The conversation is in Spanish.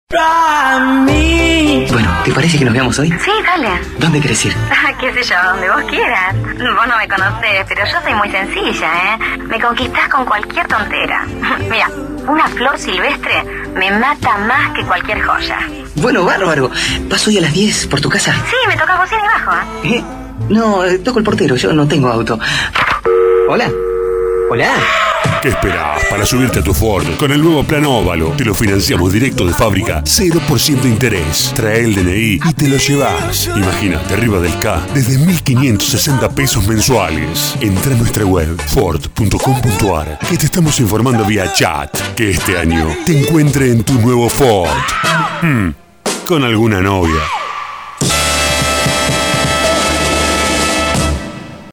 Bueno, ¿te parece que nos veamos hoy? Sí, dale. ¿Dónde querés ir? Qué sé yo, donde vos quieras. Vos no me conocés, pero yo soy muy sencilla, ¿eh? Me conquistás con cualquier tontera. Mira, una flor silvestre me mata más que cualquier joya. Bueno, bárbaro. ¿Paso hoy a las 10 por tu casa? Sí, me toca bocina y bajo, ¿eh? No, toco el portero, yo no tengo auto. ¿Hola? ¿Hola? ¿Qué esperás para subirte a tu Ford? Con el nuevo plan Óvalo, te lo financiamos directo de fábrica, 0% interés. Trae el DNI y te lo llevas. Imagínate, arriba del K, desde 1.560 pesos mensuales. Entra a nuestra web, ford.com.ar, que te estamos informando vía chat que este año te encuentre en tu nuevo Ford. Con alguna novia.